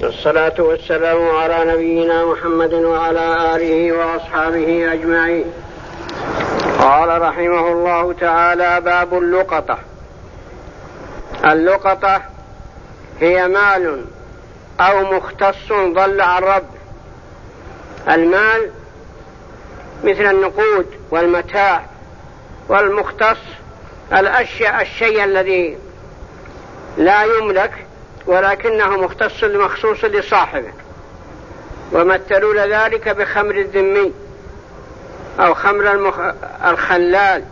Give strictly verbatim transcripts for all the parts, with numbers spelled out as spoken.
الصلاة والسلام على نبينا محمد وعلى آله وأصحابه أجمعين. قال رحمه الله تعالى: باب اللقطة. اللقطة هي مال أو مختص ضل عن رب. المال مثل النقود والمتاع، والمختص الأشياء الشيء الذي لا يملك ولكنه مختص مخصوص لصاحبه، ومثلوا ذلك بخمر الذمي أو خمر المخ... الخلال.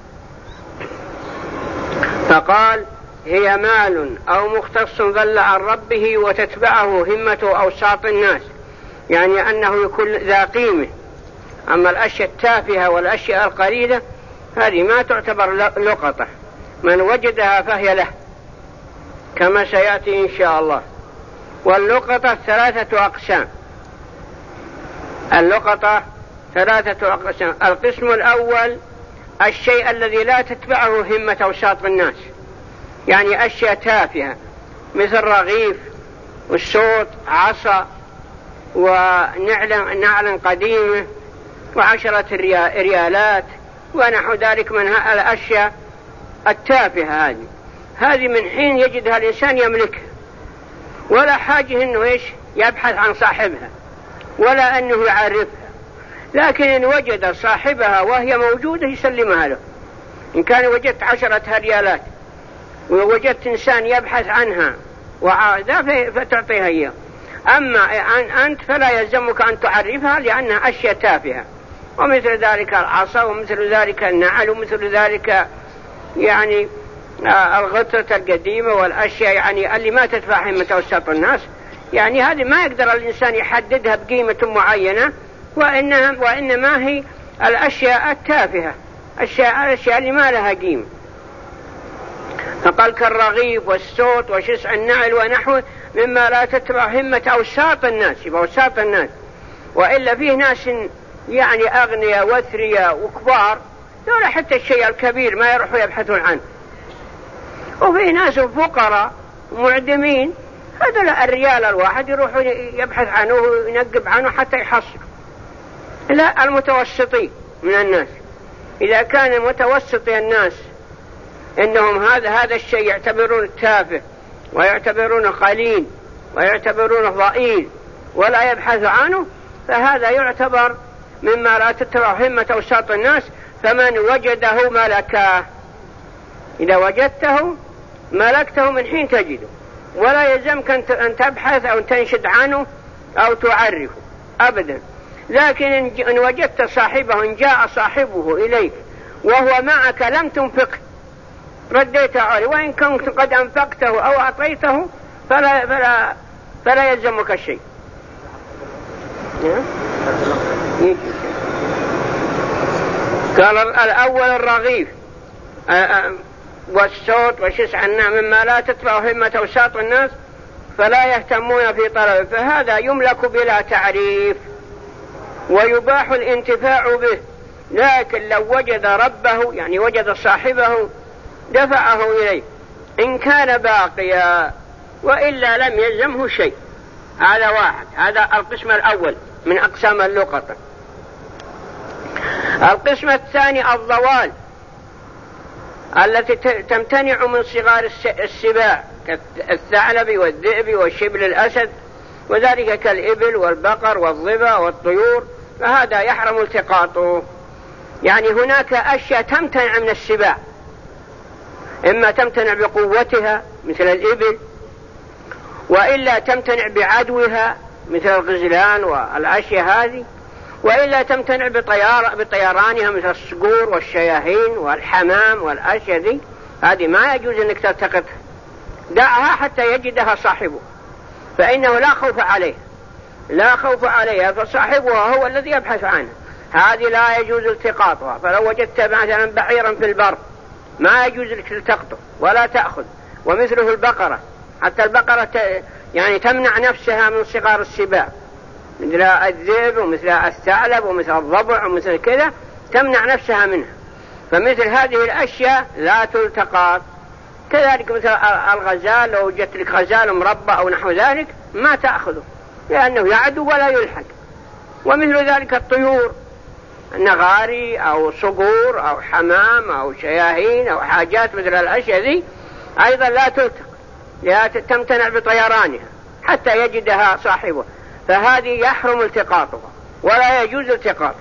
فقال: هي مال أو مختص ضل عن ربه وتتبعه همة أوساط الناس، يعني أنه يكون ذا قيمة. أما الأشياء التافهة والأشياء القليلة هذه ما تعتبر لقطة، من وجدها فهي له، كما سيأتي إن شاء الله. واللقطة ثلاثة أقسام. اللقطة ثلاثة أقسام. القسم الأول الشيء الذي لا تتبعه همة أوساط الناس، يعني أشياء تافهة مثل رغيف والصوت عصا ونعل نعل قديمة وعشرة ريالات ونحو ذلك من الأشياء التافهة. هذه هذه من حين يجدها الإنسان يملكها، ولا حاجة أنه إيش يبحث عن صاحبها ولا أنه يعرفها، لكن إن وجد صاحبها وهي موجودة يسلمها له. إن كان وجدت عشرة ريالات ووجدت إنسان يبحث عنها وعاذا فتعطيها إياه. أما أنت فلا يلزمك أن تعرفها لأنها أشياء تافهة، ومثل ذلك العصا ومثل ذلك النعل ومثل ذلك يعني الغطرة القديمة والأشياء يعني اللي ما تدفع همة أوساط الناس، يعني هذه ما يقدر الإنسان يحددها بقيمة معينة، وإنها وإنما هي الأشياء التافهة، الأشياء, الأشياء اللي ما لها قيمة. فقال: كالرغيف والصوت وشسع النعل ونحوه مما لا تتبع همة أوساط الناس. يبقى أوساط الناس، وإلا فيه ناس يعني أغنياء وثرياء وكبار دول حتى الشيء الكبير ما يروحوا يبحثون عنه، وفي ناس فقراء معدمين هذول الريال الواحد يروح يبحث عنه وينقب عنه حتى يحصل. لا، المتوسطين من الناس، إذا كان المتوسط الناس إنهم هذا هذا الشيء يعتبرون تافه ويعتبرونه قليل ويعتبرونه ضئيل ولا يبحث عنه، فهذا يعتبر مما لا تتبع همة أوساط الناس. فمن وجده ملكه، إذا وجدته ملكته من حين تجده، ولا يلزمك أن تبحث أو تنشد عنه أو تعرفه أبدا. لكن إن وجدت صاحبه، إن جاء صاحبه إليك وهو معك لم تنفقه رديته عليه، وإن كنت قد أنفقته أو أعطيته فلا, فلا, فلا يلزمك الشيء. قال: الأول الرغيف والصوت وشسع النعل مما لا تتبع همة أوساط الناس فلا يهتمون في طلبه، فهذا يملك بلا تعريف ويباح الانتفاع به، لكن لو وجد ربه يعني وجد صاحبه دفعه إليه إن كان باقيا، وإلا لم يلزمه شيء. هذا واحد، هذا القسم الأول من أقسام اللقطة. القسم الثاني الضوال التي تمتنع من صغار السباع كالثعلب والذئب والشبل الأسد، وذلك كالإبل والبقر والظبا والطيور، فهذا يحرم التقاطه. يعني هناك أشياء تمتنع من السباع، إما تمتنع بقوتها مثل الإبل، وإلا تمتنع بعدوها مثل الغزلان والأشياء هذه، وإلا تمتنع بطيار بطيرانها مثل الصقور والشياهين والحمام والأشياء ذي. هذه ما يجوز أنك تلتقطها، دعها حتى يجدها صاحبه، فإنه لا خوف عليه لا خوف عليها، فصاحبها هو الذي يبحث عنها. هذه لا يجوز التقاطها. فلو وجدت مثلا بعيرا في البر ما يجوز لك تلتقطه ولا تأخذ، ومثله البقرة، حتى البقرة يعني تمنع نفسها من صغار السباع مثل الذئب ومثل الثعلب ومثل الضبع ومثل كذا، تمنع نفسها منها. فمثل هذه الأشياء لا تلتقط. كذلك مثل الغزال، لو وجدت لك غزال مربى أو نحو ذلك ما تأخذه لأنه يعدو ولا يلحق. ومثل ذلك الطيور، نغاري أو صقور أو حمام أو شياهين أو حاجات مثل الأشياء ذي أيضا لا تلتق، لا تمتنع بطيرانها حتى يجدها صاحبه، فهذه يحرم التقاطها ولا يجوز التقاطها.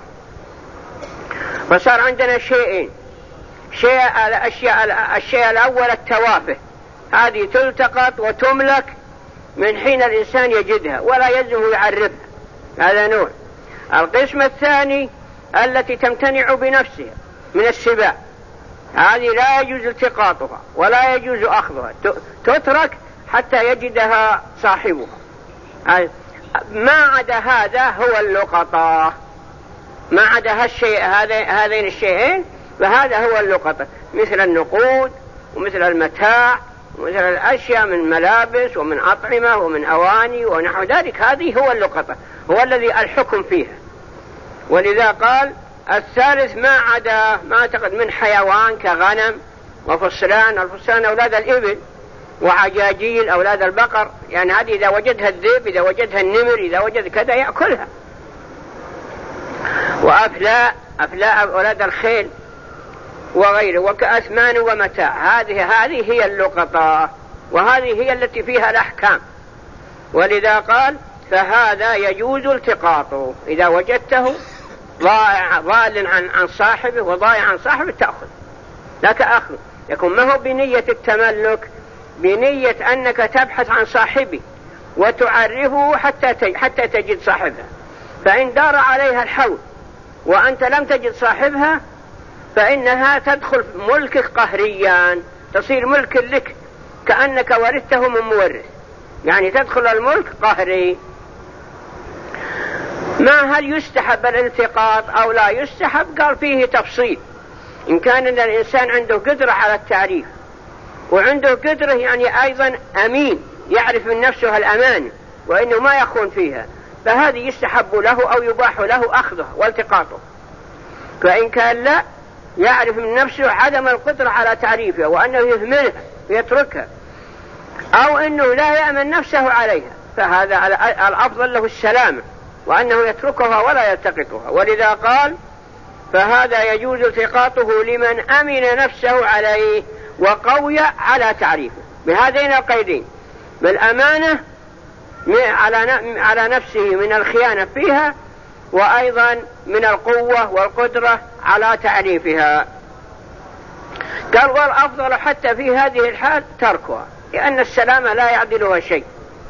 فصار عندنا شيئين، شيء الأشياء الشيء الأول التوافه، هذه تلتقط وتملك من حين الإنسان يجدها ولا يلزمه يعرفها، هذا نوع. القسم الثاني التي تمتنع بنفسها من السباع، هذه لا يجوز التقاطها ولا يجوز أخذها، تترك حتى يجدها صاحبها. ما عدا هذا هو اللقطة، ما عدا هالشيء هذين الشيئين فهذا هو اللقطة، مثل النقود ومثل المتاع ومثل الأشياء من ملابس ومن أطعمة ومن أواني ونحو ذلك، هذه هو اللقطة، هو الذي الحكم فيها. ولذا قال الثالث ما عدا ما اعتقد من حيوان كغنم وفصلان، الفصلان أولاد الإبل، وعجاجيل أولاد البقر، يعني هذه إذا وجدها الذئب، إذا وجدها النمر، إذا وجد كذا يأكلها. وأفلاء، أفلاء أولاد الخيل وغيره، وكأثمان ومتاع، هذه هذه هي اللقطة، وهذه هي التي فيها الأحكام. ولذا قال فهذا يجوز التقاطه، إذا وجدته ضائع ضال عن عن صاحبه وضائع عن صاحبه تأخذ، لا تأخذ، يكون ما هو بنية التملك، بنية أنك تبحث عن صاحبه وتعرفه حتى حتى تجد صاحبها. فإن دار عليها الحول وأنت لم تجد صاحبها فإنها تدخل ملكك قهريا، تصير ملك لك كأنك ورثته من مورث، يعني تدخل الملك قهري. ما هل يستحب الالتقاط أو لا يستحب؟ قال فيه تفصيل، إن كان الإنسان عنده قدرة على التعريف وعنده قدرة يعني أيضا أمين يعرف من نفسه الأمان وإنه ما يخون فيها، فهذه يستحب له أو يباح له أخذه والتقاطه. فإن كان لا يعرف من نفسه عدم القدرة على تعريفها وأنه يهملها ويتركها، أو أنه لا يأمن نفسه عليها، فهذا الأفضل له السلامة وأنه يتركها ولا يلتقطها. ولذا قال فهذا يجوز التقاطه لمن أمن نفسه عليه وقوي على تعريفه، بهذين القيدين، بالأمانة على نفسه من الخيانة فيها، وأيضا من القوة والقدرة على تعريفها. قال والأفضل حتى في هذه الحال تركها، لأن السلامة لا يعدلها شيء.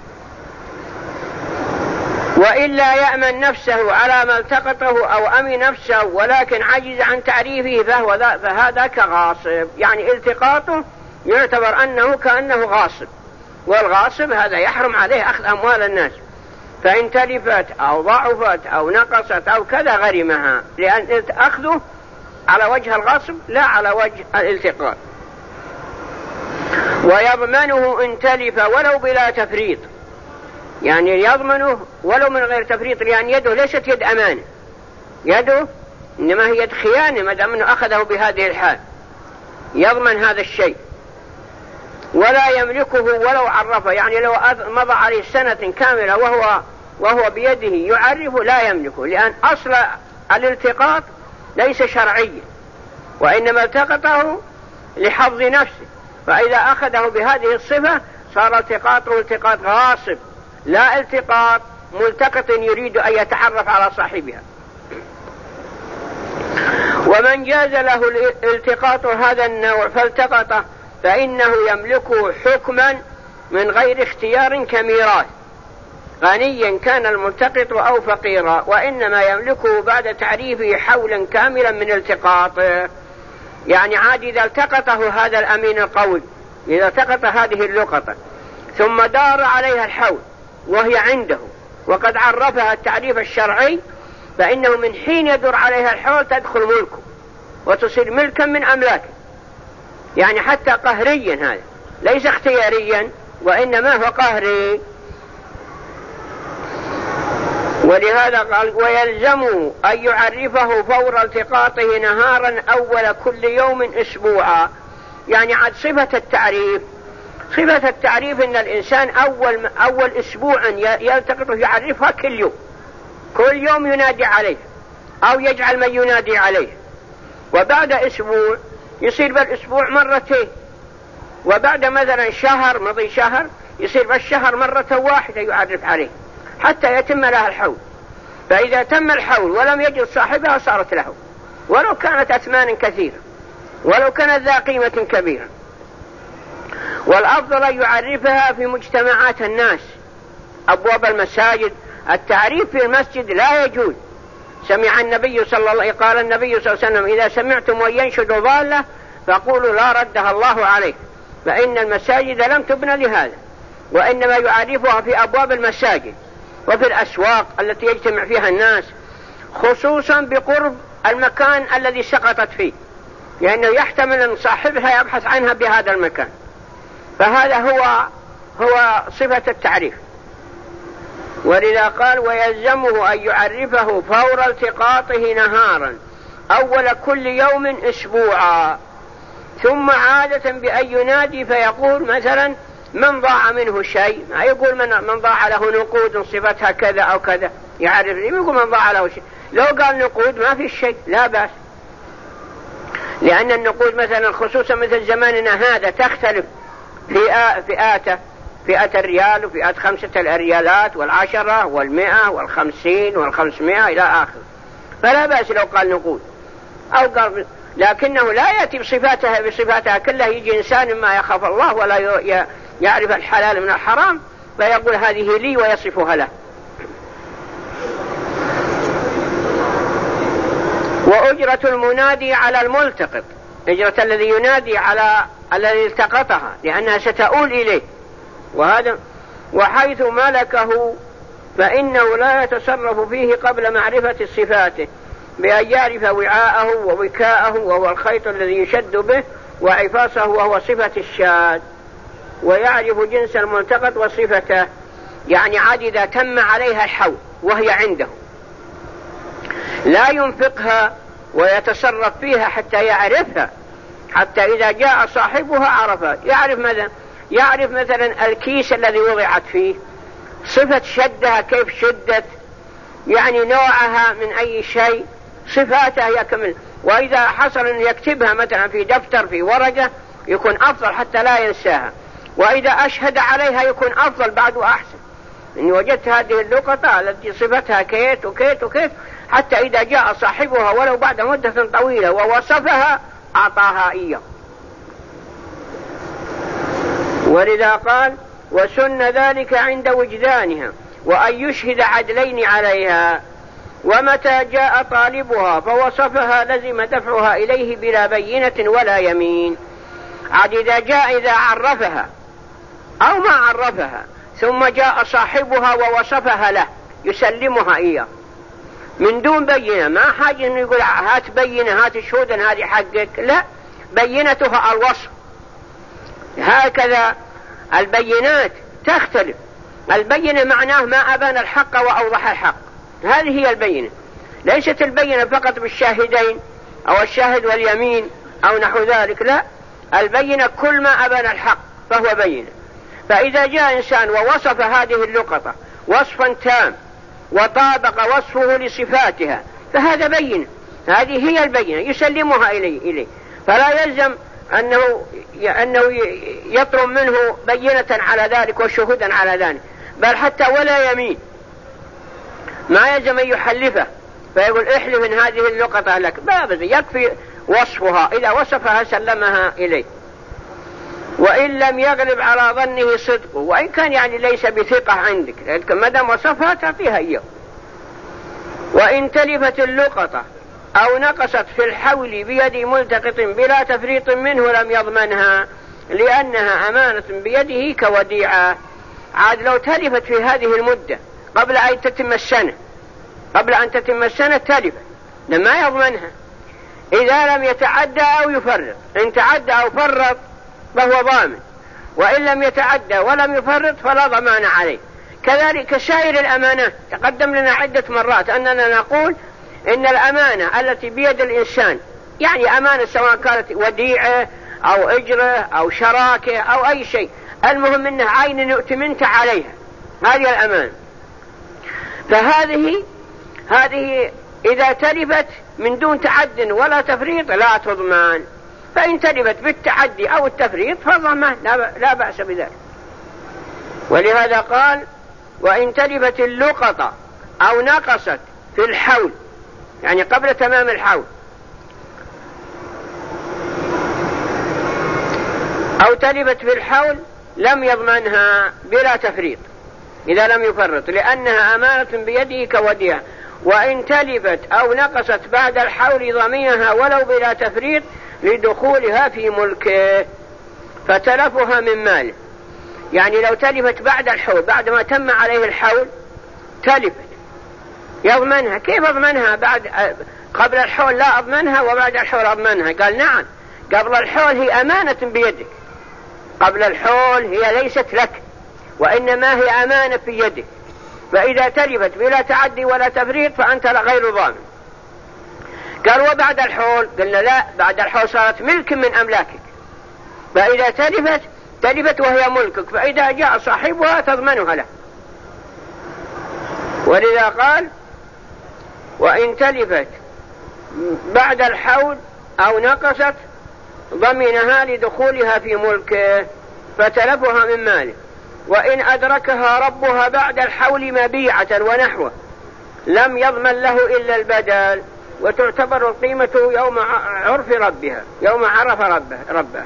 وإلا يأمن نفسه على ما التقطه أو أمن نفسه ولكن عجز عن تعريفه فهو فهذا كغاصب، يعني التقاطه يعتبر أنه كأنه غاصب، والغاصب هذا يحرم عليه أخذ أموال الناس، فإن تلفت أو ضعفت أو نقصت أو كذا غرمها، لأن أخذه على وجه الغاصب لا على وجه الالتقاط. ويضمنه إن تلف ولو بلا تفريط، يعني يضمنه ولو من غير تفريط، لأن يده ليست يد أمانة، يده إنما هي يد خيانة ما دام أنه أخذه بهذه الحال، يضمن هذا الشيء ولا يملكه ولو عرفه، يعني لو مضى عليه سنة كاملة وهو وهو بيده يعرفه لا يملكه، لأن أصل الالتقاط ليس شرعيا وإنما التقطه لحظ نفسه، فإذا أخذه بهذه الصفة صار التقاطه التقاط غاصب لا التقاط ملتقط يريد أن يتعرف على صاحبها. ومن جاز له الالتقاط هذا النوع فالتقطه فإنه يملكه حكما من غير اختيار كميراث، غنيا كان الملتقط أو فقيرا، وإنما يملكه بعد تعريفه حولا كاملا من التقاطه. يعني عاد إذا التقطه هذا الأمين القوي، إذا التقط هذه اللقطة ثم دار عليها الحول وهي عنده وقد عرفها التعريف الشرعي، فإنه من حين يدور عليها الحول تدخل ملكه وتصير ملكا من أملاكه، يعني حتى قهريا، هذا ليس اختياريا وإنما هو قهري. ولهذا قال ويلزمه أن يعرفه فور التقاطه نهارا أول كل يوم أسبوعا، يعني عاد صفة التعريف، صفة التعريف إن الإنسان أول أول أسبوع يلتقطه يعرفها كل يوم، كل يوم ينادي عليه أو يجعل من ينادي عليه، وبعد أسبوع يصير بالأسبوع مرتين، وبعد مثلا شهر مضي شهر يصير بالشهر مرة واحدة يعرف عليه حتى يتم لها الحول. فإذا تم الحول ولم يجد صاحبها صارت له، ولو كانت أثمان كثيرة، ولو كانت ذا قيمة كبيرة. والأفضل أن يعرفها في مجتمعات الناس، أبواب المساجد. التعريف في المسجد لا يجوز. سمع النبي صلى الله قال النبي صلى الله عليه وسلم: إذا سمعتم وينشد ضالة فقولوا لا ردها الله عليه، فإن المساجد لم تبنى لهذا، وإنما يعرفها في أبواب المساجد وفي الأسواق التي يجتمع فيها الناس، خصوصا بقرب المكان الذي سقطت فيه، لأنه يحتمل أن صاحبها يبحث عنها بهذا المكان. فهذا هو هو صفة التعريف. ولذا قال: ويلزمه أن يعرفه فور التقاطه نهارا أول كل يوم أسبوعا، ثم عادة بأن ينادي فيقول مثلا: من ضاع منه شيء، ما يقول من, من ضاع له نقود صفتها كذا أو كذا، يعرف لي يقول من ضاع له شيء. لو قال نقود ما في شيء لا بأس، لأن النقود مثلا خصوصا مثل زماننا هذا تختلف فئة فئاته، فئة الريال وفئة خمسة الريالات والعشرة والمئة والخمسين والخمسمائة إلى آخر، فلا بأس لو قال نقود أو قال، لكنه لا يأتي بصفاتها بصفاتها كلها. يجي إنسان ما يخاف الله ولا يعرف الحلال من الحرام فيقول هذه لي ويصفها له. وأجرة المنادي على الملتقط، أجرة الذي ينادي على الذي التقطها، لأنها ستؤول إليه. وهذا وحيث ملكه فإنه لا يتصرف فيه قبل معرفة صفاته، بأن يعرف وعاءه ووكاءه وهو الخيط الذي يشد به، وعفاصه وهو صفة الشاد، ويعرف جنس الملتقط وصفته. يعني عاد إذا تم عليها الحول وهي عنده لا ينفقها ويتصرف فيها حتى يعرفها، حتى إذا جاء صاحبها عرفها. يعرف مثلا يعرف مثلا الكيس الذي وضعت فيه، صفة شدها كيف شدت، يعني نوعها من أي شيء، صفاتها يكمل. وإذا حصل أن يكتبها مثلا في دفتر في ورقة يكون أفضل حتى لا ينساها، وإذا أشهد عليها يكون أفضل بعد وأحسن. إني وجدت هذه اللقطة التي صفتها كيت وكيت وكيت، حتى إذا جاء صاحبها ولو بعد مدة طويلة ووصفها أعطاها إياه. ولذا قال: وسن ذلك عند وجدانها، وأن يشهد عدلين عليها. ومتى جاء طالبها فوصفها لزم دفعها إليه بلا بينة ولا يمين. عاد إذا جاء إذا عرفها أو ما عرفها ثم جاء صاحبها ووصفها له يسلمها إياه من دون بينة. ما حاجة إنه يقول هات بينة هات شهودا هذه حقك، لا، بينتها الوصف. هكذا البينات تختلف. البينة معناه ما أبان الحق وأوضح الحق، هذه هي البينة. ليست البينة فقط بالشاهدين أو الشاهد واليمين أو نحو ذلك، لا، البينة كل ما أبان الحق فهو بينة. فإذا جاء إنسان ووصف هذه اللقطة وصفا تام وطابق وصفه لصفاتها فهذا بينة، هذه هي البينة، يسلمها إليه, إليه. فلا يلزم أنه, أنه يطلب منه بينة على ذلك وشهودا على ذلك، بل حتى ولا يمين، ما يلزم أن يحلفه فيقول احلف إن هذه اللقطة لك، بابد يكفي وصفها، إذا وصفها سلمها إليه. وإن لم يغلب على ظنه صدقه، وإن كان يعني ليس بثقة عندك، لكن مدام وصفها تعطيها إياه. وإن تلفت اللقطة أو نقصت في الحول بيد ملتقط بلا تفريط منه لم يضمنها، لأنها أمانة بيده كوديعة. عاد لو تلفت في هذه المدة قبل أن تتم السنة قبل أن تتم السنة تلفت لما يضمنها إذا لم يتعدى أو يفرط. إن تعدى أو فرط فهو ضامن، وإن لم يتعدى ولم يفرط فلا ضمان عليه. كذلك سائر الأمانات تقدم لنا عدة مرات أننا نقول إن الأمانة التي بيد الإنسان، يعني أمانة سواء كانت وديعة أو إجرة أو شراكة أو أي شيء، المهم أنه عين ائتمنت عليها، هذه الأمان. فهذه هذه إذا تلفت من دون تعد ولا تفريط لا تضمن، فإن تلفت بالتعدي أو التفريط فضمن لا بأس بذلك. ولهذا قال وإن تلفت اللقطة أو نقصت في الحول، يعني قبل تمام الحول، أو تلفت في الحول لم يضمنها بلا تفريط إذا لم يفرط، لأنها أمانة بيده كوديعة. وإن تلفت أو نقصت بعد الحول ضمنها ولو بلا تفريط لدخولها في ملكه، فتلفها من ماله. يعني لو تلفت بعد الحول، بعد ما تم عليه الحول تلفت، يضمنها. كيف أضمنها؟ بعد قبل الحول لا أضمنها وبعد الحول أضمنها. قال نعم، قبل الحول هي أمانة بيدك، قبل الحول هي ليست لك وإنما هي أمانة في يدك، فإذا تلفت بلا تعدي ولا تفريط فأنت غير ضامن. قال وبعد الحول، قلنا لا، بعد الحول صارت ملك من أملاكك، فإذا تلفت تلفت وهي ملكك، فإذا جاء صاحبها تضمنها له. ولذا قال وإن تلفت بعد الحول أو نقصت ضمنها لدخولها في ملكه، فتلفها من ماله. وإن أدركها ربها بعد الحول مبيعة ونحوه لم يضمن له إلا البدل، وتعتبر القيمة يوم عرف ربها، يوم عرف ربها, ربها.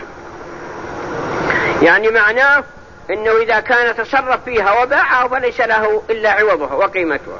يعني معناه إنه إذا كان تصرف فيها وباعها فليس له إلا عوضها وقيمتها.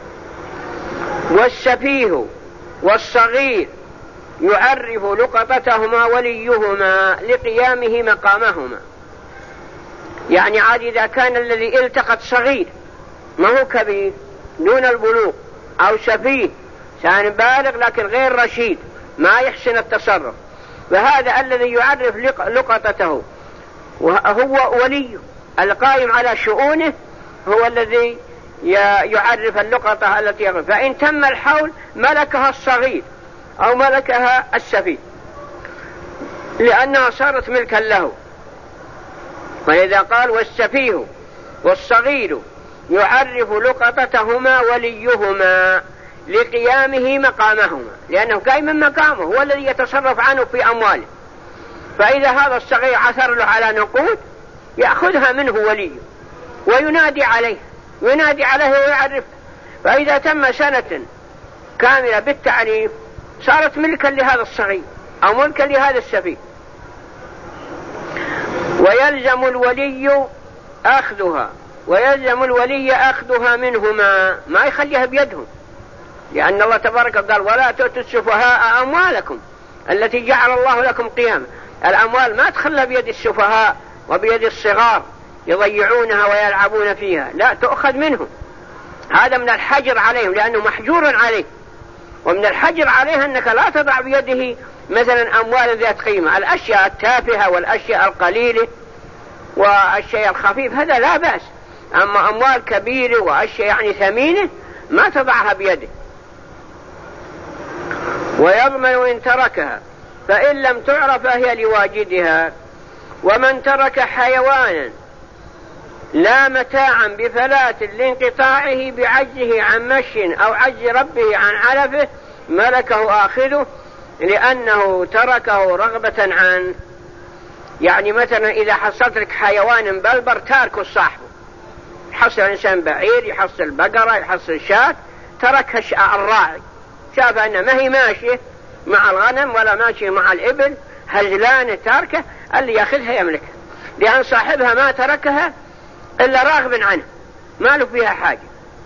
والسفيه والصغير يعرف لقطتهما وليهما لقيامه مقامهما. يعني عاد إذا كان الذي التقط صغير ما هو كبير دون البلوغ، أو سفيه كان بالغ لكن غير رشيد ما يحسن التصرف، فهذا الذي يعرف لقطته وهو وليه القائم على شؤونه، هو الذي يعرف اللقطة التي يغرف. فإن تم الحول ملكها الصغير أو ملكها السفيه لأنها صارت ملكا له. ولذا قال والسفيه والصغير يعرف لقطتهما وليهما لقيامه مقامهما، لأنه قائم مقامه، هو الذي يتصرف عنه في أمواله. فإذا هذا الصغير عثر له على نقود يأخذها منه وليه وينادي عليه ينادي عليه ويعرف. فإذا تم سنة كاملة بالتعريف صارت ملكا لهذا الصغير أو ملكا لهذا السفيه. ويلزم الولي أخذها ويلزم الولي أخذها منهما، ما يخليها بيدهم، لأن الله تبارك قال ولا تؤتوا السفهاء أموالكم التي جعل الله لكم قياما. الأموال ما تخلى بيد السفهاء وبيد الصغار يضيعونها ويلعبون فيها، لا، تأخذ منهم. هذا من الحجر عليهم لأنه محجور عليه. ومن الحجر عليه أنك لا تضع بيده مثلا أموال ذات قيمة، الأشياء التافهة والأشياء القليلة والشيء الخفيف هذا لا بأس، أما أموال كبيرة وأشياء يعني ثمينة ما تضعها بيده. ويضمن إن تركها فإن لم تعرف فهي لواجدها. ومن ترك حيوانا لا متاعا بفلات لانقطاعه بعجزه عن مشي أو عجز ربه عن علفه ملكه آخذه لأنه تركه رغبة عنه. يعني مثلا إذا حصلت لك حيوان بلبر تاركه صاحبه، يحصل إنسان بعير، يحصل بقرة، يحصل شاة، تركها الراعي، شاف أنه ما هي ماشية مع الغنم ولا ماشية مع الإبل، هزلانة تاركه، اللي يأخذها يملكها، لأن صاحبها ما تركها إلا راغب عنه ما له فيها حاجة.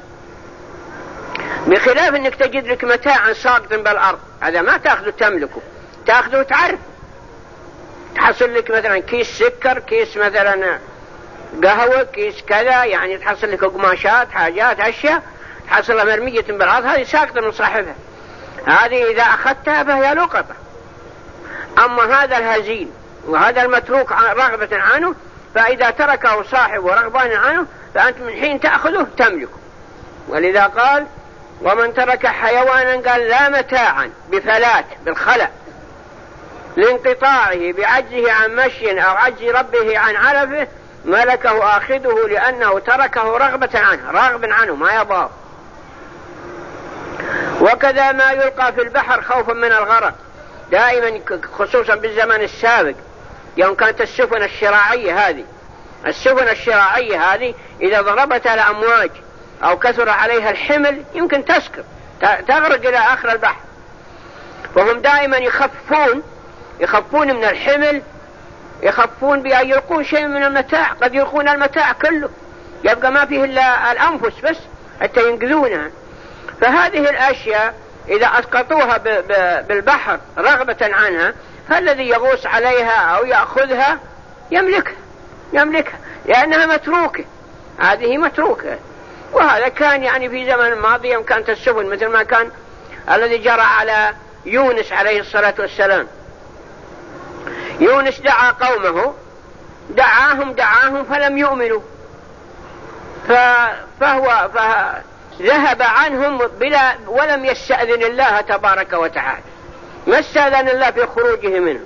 بخلاف أنك تجد لك متاعا ساقط بالأرض، هذا ما تأخذه تملكه، تأخذه تعرف. تحصل لك مثلا كيس سكر، كيس مثلا قهوة، كيس كذا، يعني تحصل لك قماشات، حاجات، أشياء تحصلها مرمية بالأرض، هذه ساقطة من صاحبها، هذه إذا أخذتها فهي لقطة. أما هذا الهزيل وهذا المتروك رغبة عنه، فإذا تركه صاحب ورغبان عنه فأنت من حين تأخذه تملكه. ولذا قال ومن ترك حيوانا قال لا متاعا بفلات بالخلع، لانقطاعه بعجزه عن مشي أو عجز ربه عن علفه ملكه آخذه لأنه تركه رغبة عنه، راغب عنه ما يبغاه. وكذا ما يلقى في البحر خوفا من الغرق دائما، خصوصا بالزمن السابق يوم كانت السفن الشراعية هذه السفن الشراعية هذه إذا ضربت الأمواج أو كثر عليها الحمل يمكن تسقط تغرق إلى آخر البحر، فهم دائما يخفون يخفون من الحمل، يخفون بأن يلقون شيء من المتاع، قد يلقون المتاع كله يبقى ما فيه إلا الأنفس بس حتى ينقذونها. فهذه الأشياء إذا أسقطوها بالبحر رغبة عنها فالذي يغوص عليها أو يأخذها يملكها يملكها لأنها متروكة، هذه متروكة. وهذا كان يعني في زمن الماضي يوم كانت السفن مثل ما كان الذي جرى على يونس عليه الصلاة والسلام. يونس دعا قومه دعاهم دعاهم فلم يؤمنوا، فهو فذهب عنهم بلا ولم يستأذن الله تبارك وتعالى، ما استأذن الله في خروجه منه.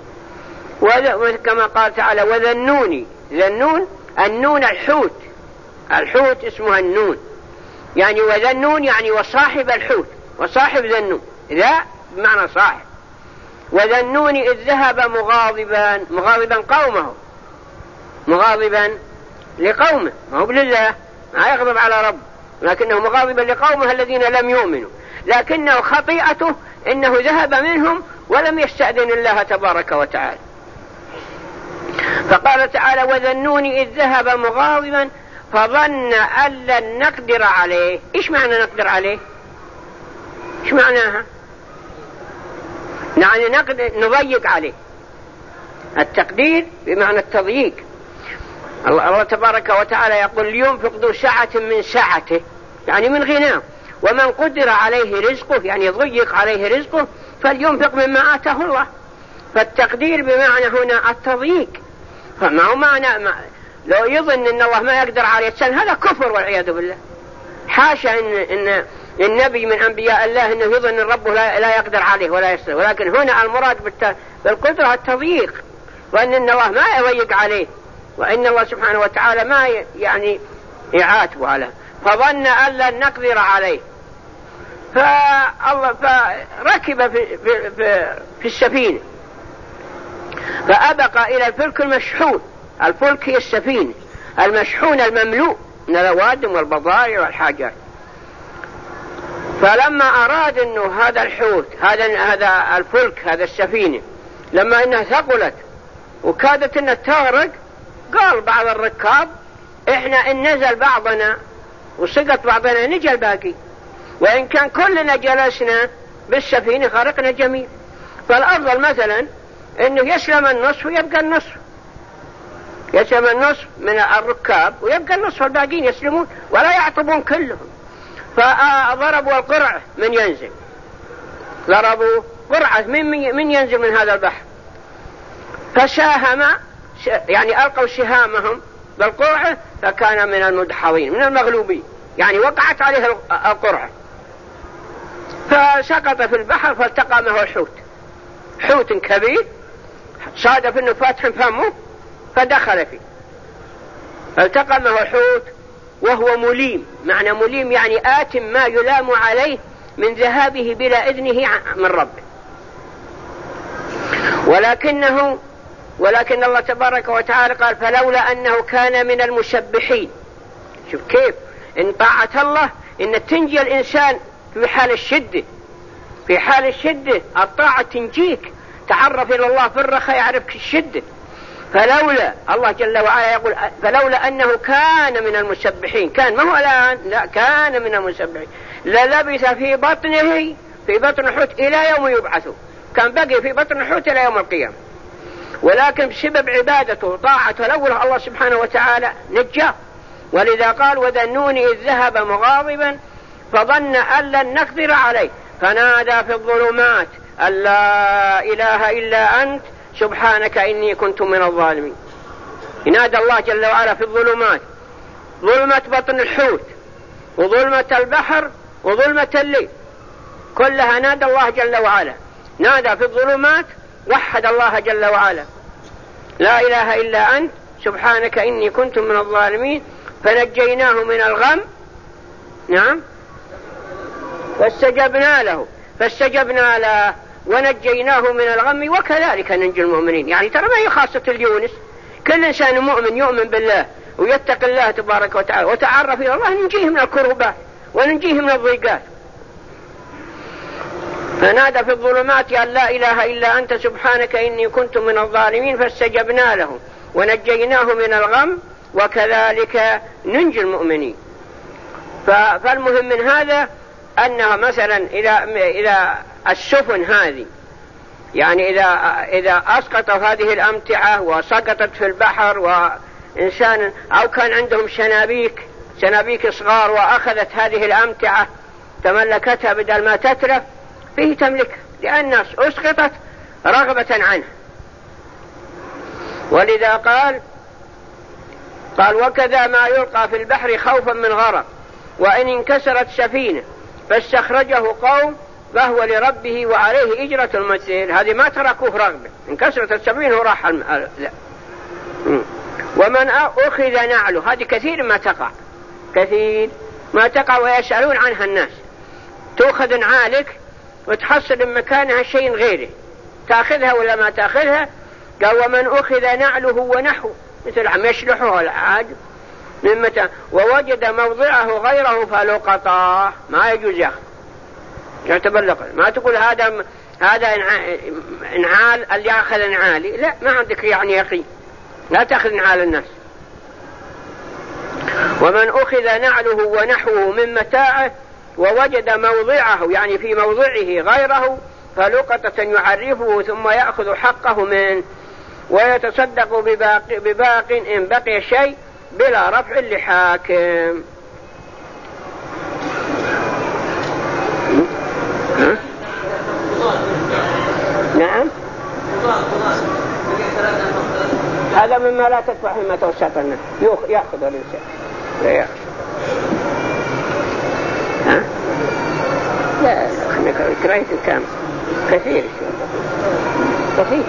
وكما قال تعالى وذنوني، ذنون النون الحوت، الحوت اسمها النون يعني وذنون يعني وصاحب الحوت، وصاحب ذنون ذا بمعنى صاحب. وذنوني إذ ذهب مغاضبا، مغاضبا قومه، مغاضبا لقومه ما هو لله ما يغضب على رب، لكنه مغاضبا لقومه الذين لم يؤمنوا، لكنه خطيئته إنه ذهب منهم ولم يستأذن الله تبارك وتعالى. فقال تعالى وذنوني إذ ذهب مغاضبا فظن أن لن نقدر عليه. إيش معنى نقدر عليه؟ إيش معناها؟ يعني نقدر نضيق عليه، التقدير بمعنى التضييق. الله تبارك وتعالى يقول لينفق ذو سعة من سعته يعني من غناه، ومن قدر عليه رزقه يعني ضيق عليه رزقه فلينفق مما آتاه الله. فالتقدير بمعنى هنا التضييق، فما هو معنى ما لو يظن ان الله ما يقدر عليه السن هذا كفر والعياذ بالله. حاشا ان ان النبي من انبياء الله انه يظن ان ربه لا, لا يقدر عليه ولا يستطيع، ولكن هنا المراد بالقدرة التضييق، وان ان الله ما يضيق عليه، وان الله سبحانه وتعالى ما يعني يعاتب عليه. فظن ان لن نقدر عليه فالله فركب في, في, في, في السفينة فأبق إلى الفلك المشحون. الفلك هي السفينة المشحون المملوء من الأوادم والبضائع والحاجات. فلما أراد أنه هذا الحوت هذا هذا الفلك هذا السفينة لما أنها ثقلت وكادت أنها تغرق، قال بعض الركاب إحنا إن نزل بعضنا وسقط بعضنا نجي الباقي، وإن كان كلنا جلسنا بالسفينة خرقنا جميع. فالأفضل مثلا أنه يسلم النصف ويبقى النصف، يسلم النصف من الركاب ويبقى النصف الباقين يسلمون ولا يعطبون كلهم. فضربوا القرعة من ينزل، ضربوا قرعة من, من ينزل من هذا البحر، فساهم يعني ألقوا سهامهم بالقرعة فكان من المدحضين من المغلوبين، يعني وقعت عليه القرعة فسقط في البحر فالتقمه الحوت، حوت كبير صادف انه فاتح فمه فدخل فيه فالتقمه الحوت وهو مليم. معنى مليم يعني آت ما يلام عليه من ذهابه بلا إذنه من ربه. ولكنه ولكن الله تبارك وتعالى قال فلولا أنه كان من المسبحين. شوف كيف إن طاعة الله إن تنجي الإنسان في حال الشدة، في حال الشدة الطاعة تنجيك. تعرف إلى الله في الرخاء يعرفك الشدة. فلولا الله جل وعلا يقول فلولا أنه كان من المسبحين، كان ما هو الآن، لا كان من المسبحين للبث في بطنه في بطن الحوت إلى يوم يبعثه، كان بقي في بطن الحوت إلى يوم القيامة. ولكن بسبب عبادته وطاعته الأولى الله سبحانه وتعالى نجاه. ولذا قال وذنوني إذ ذهب مغاضبا فظن أن لن نقدر عليه فنادى في الظلمات أن لا إله إلا أنت سبحانك إني كنت من الظالمين. ينادى الله جل وعلا في الظلمات، ظلمة بطن الحوت وظلمة البحر وظلمة الليل كلها نادى الله جل وعلا. نادى في الظلمات وحد الله جل وعلا، لا إله إلا أنت سبحانك إني كنت من الظالمين، فنجيناه من الغم. نعم، فاستجبنا له فاستجبنا له ونجيناه من الغم وكذلك ننجي المؤمنين. يعني ترى ما هي خاصة اليونس، كل إنسان مؤمن يؤمن بالله ويتقي الله تبارك وتعالى وتعرف إلى الله ننجيه من الكروبات وننجيه من الضيقات. فنادى في الظلمات أن لا إله إلا أنت سبحانك إني كنت من الظالمين، فاستجبنا له ونجيناه من الغم وكذلك ننجي المؤمنين. فالمهم من هذا أنها مثلا إذا, إذا السفن هذه يعني إذا, إذا أسقطت هذه الأمتعة وسقطت في البحر وإنسان أو كان عندهم شنابيك شنابيك صغار وأخذت هذه الأمتعة تملكتها بدل ما تتلف، فيه تملك لأن الناس أسقطت رغبة عنه. ولذا قال قال وكذا ما يلقى في البحر خوفا من غرق، وإن انكسرت سفينة فاستخرجه قوم فهو لربه وعليه إجرة المثل. هذه ما تركوه رغبة، انكسرت السفينة وراح الم... لا. ومن أخذ نعله، هذه كثير ما تقع كثير ما تقع ويسألون عنها الناس، تأخذ نعالك وتحصل من مكانها شيء غيره، تأخذها ولا ما تأخذها. قال ومن أخذ نعله ونحو مثل عم يشلحه العاد من متى ووجد موضعه غيره فلقطاه، ما يجوز ياخذ يعتبر ما تقول هذا هذا انعال اللي ياخذ انعالي، لا ما عندك يعني يقين، لا تأخذ انعال الناس. ومن أخذ نعله ونحوه من متاعه ووجد موضعه يعني في موضعه غيره فلقطة يعرفه ثم يأخذ حقه منه ويتصدق بباق, بباق إن بقي شيء بلا رفع لحاكم. نعم، هذا مما لا تدفع همة وسطنا يأخذ الإنسان لا يأخذ. ها؟ لا احنا كراهية الكامل كثير كثير.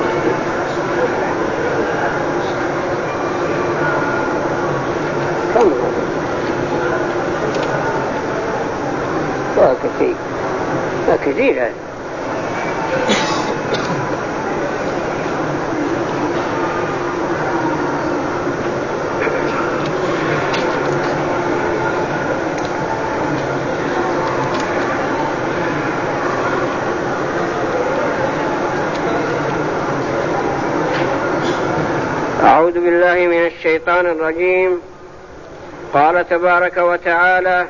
كم هذا كثير كثير هذا. أعوذ بالله من الشيطان الرجيم. قال تبارك وتعالى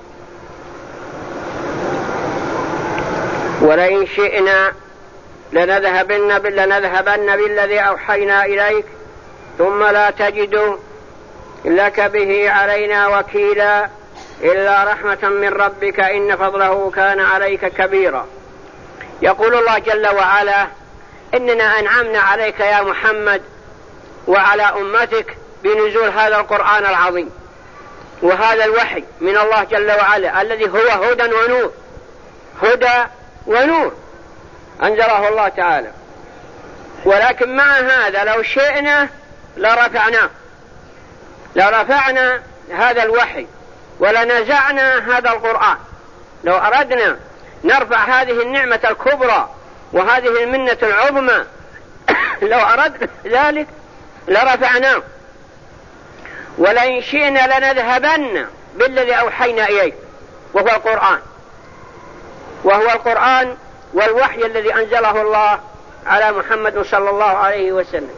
ولئن شئنا لنذهبن لنذهبن بالذي أوحينا إليك ثم لا تجد لك به علينا وكيلا إلا رحمة من ربك إن فضله كان عليك كبيرا. يقول الله جل وعلا إننا أنعمنا عليك يا محمد وعلى أمتك بنزول هذا القرآن العظيم وهذا الوحي من الله جل وعلا الذي هو هدى ونور هدى ونور أنزله الله تعالى. ولكن مع هذا لو شئنا لرفعنا لرفعنا هذا الوحي ولنزعنا هذا القرآن. لو أردنا نرفع هذه النعمة الكبرى وهذه المنة العظمى لو أردنا ذلك لرفعناه. ولئن شئنا لنذهبن بالذي أوحينا إليك وهو القرآن وهو القرآن والوحي الذي أنزله الله على محمد صلى الله عليه وسلم.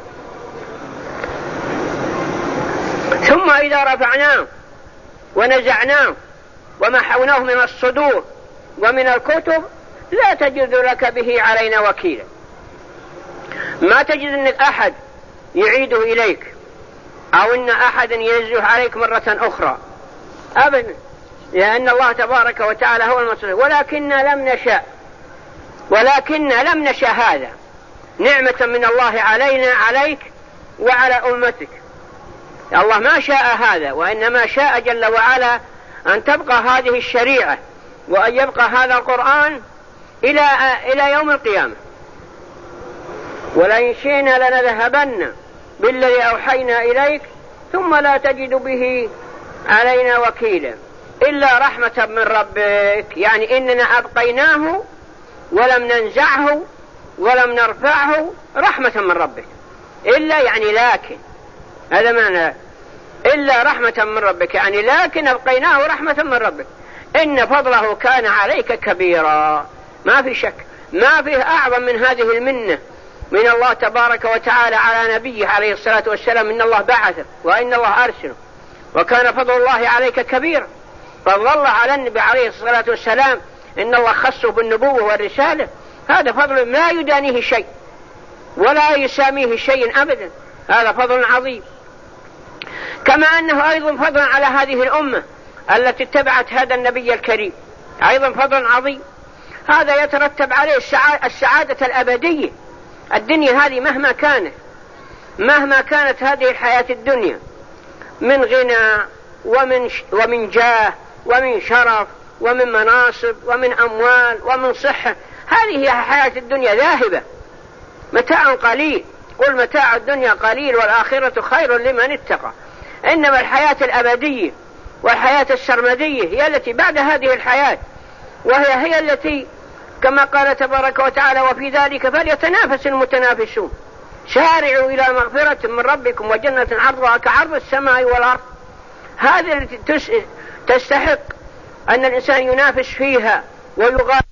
ثم إذا رفعناه ونزعناه ومحوناه من الصدور ومن الكتب لا تجد لك به علينا وكيلا. ما تجد أن أحد يعيده إليك أو أن أحد ينزه عليك مرة أخرى أبدا، لأن الله تبارك وتعالى هو المصلح. ولكن لم نشاء ولكن لم نشاء هذا نعمة من الله علينا عليك وعلى أمتك. الله ما شاء هذا، وإنما شاء جل وعلا أن تبقى هذه الشريعة وأن يبقى هذا القرآن إلى إلى يوم القيامة. ولئن شئنا لنذهبن بالذي أوحينا إليك ثم لا تجد به علينا وكيلا إلا رحمة من ربك، يعني إننا أبقيناه ولم ننزعه ولم نرفعه رحمة من ربك، إلا يعني لكن، هذا معنى إلا رحمة من ربك، يعني لكن أبقيناه رحمة من ربك، إن فضله كان عليك كبيرا. ما في شك، ما فيه أعظم من هذه المنة من الله تبارك وتعالى على نبيه عليه الصلاة والسلام، إن الله بعثه وإن الله أرسله، وكان فضل الله عليك كبيرا. فضل الله على النبي عليه الصلاة والسلام إن الله خصه بالنبوة والرسالة، هذا فضل لا يدانيه شيء ولا يساميه شيء أبدا، هذا فضل عظيم. كما أنه أيضا فضل على هذه الأمة التي اتبعت هذا النبي الكريم، أيضا فضل عظيم، هذا يترتب عليه السعادة الأبدية. الدنيا هذه مهما كانت مهما كانت هذه الحياة الدنيا من غنى ومن ومن جاه ومن شرف ومن مناصب ومن أموال ومن صحة، هذه هي حياة الدنيا ذاهبة، متاع قليل، قل متاع الدنيا قليل والآخرة خير لمن اتقى. إنما الحياة الأبدية والحياة السرمدية هي التي بعد هذه الحياة، وهي هي التي كما قال تبارك وتعالى وفي ذلك فليتنافس المتنافسون، سارعوا إلى مغفرة من ربكم وجنة عرضها كعرض السماء والأرض. هذه التي تستحق أن الإنسان ينافس فيها ويغادر